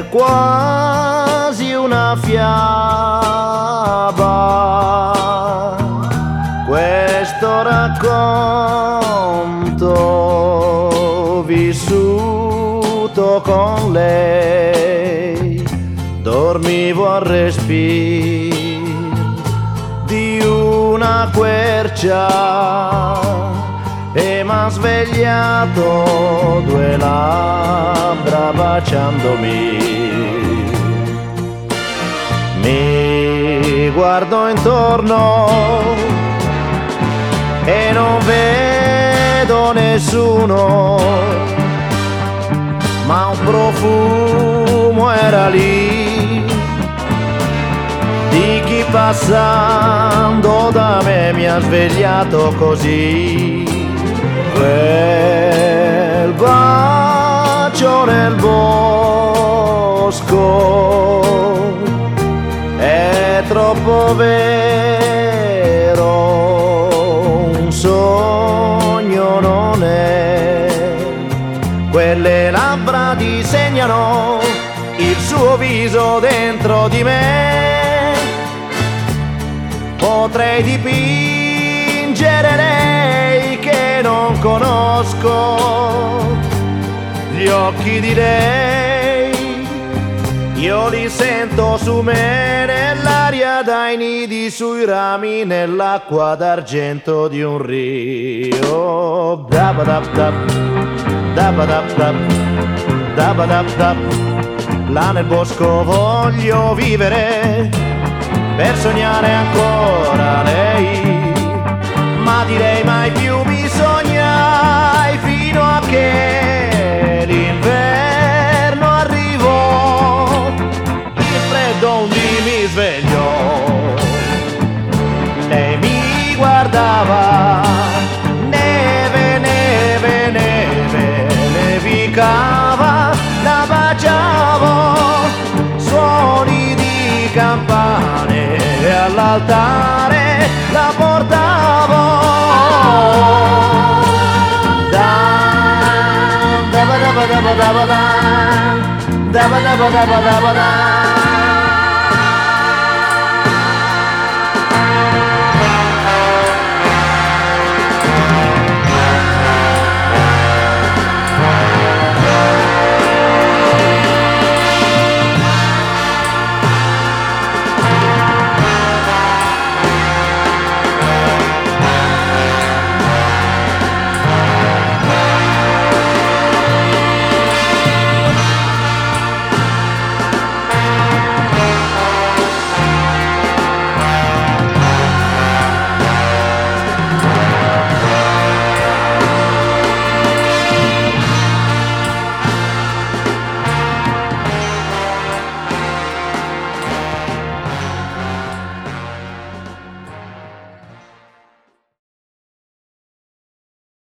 quasi una fiaba questo racconto vissuto con lei. Dormivo al respiro di una quercia e m'ha svegliato due labbra baciandomi. Mi guardo intorno e non vedo nessuno, ma un profumo era lì di chi passando da me mi ha svegliato così. Quel bacio nel bosco è troppo vero, un sogno non è. Quelle labbra disegnano il suo viso dentro di me. Potrei dipingere lei che non conosco, gli occhi di lei, io li sento su me nell'aria dai nidi sui rami, nell'acqua d'argento di un rio. Dabadab-dab, dabadab-dab, dabadab-dab. Là nel bosco voglio vivere per sognare ancora lei, ma di lei mai più bisognai fino a che l'inverno arrivò. Il freddo un dì mi svegliò, lei mi guardava, neve, neve, neve, nevicava, la baciavo, suoni di campane e all'altare la portavo. Da ba da ba da ba da ba da, da ba da ba da ba da ba da.